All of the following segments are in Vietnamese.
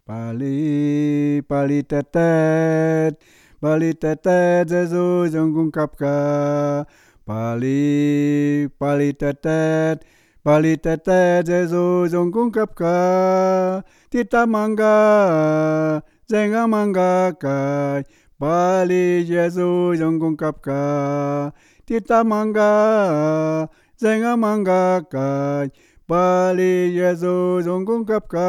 Pali pali tetet Jesu jong kap ka pali tetet Jesu jong kap ka tita mangga zenga mangga kai pali Jesu jong kap ka tita mangga zenga mangga kai pali Jesu jong kap ka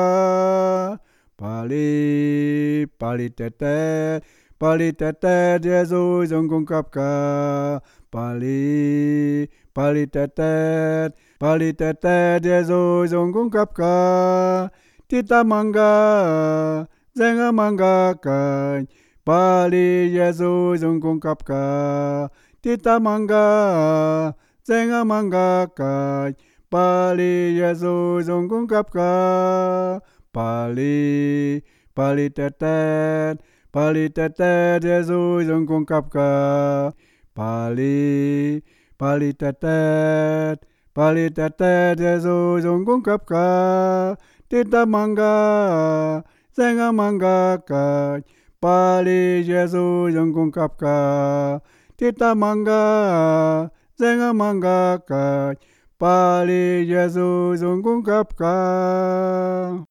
pali tetet Jesu jong kap ka pali tetet Jesu jong kap ka tita mangga zenga mangga kai pali Jesu jong kap ka tita mangga zenga mangga kai pali Jesu jong kap ka pali tetet Jesu jong kap ka pali tetet Jesu jong kap ka tita mangga zenga mangga kai pali Jesu jong kap ka tita mangga zenga mangga kai pali Jesu jong kap ka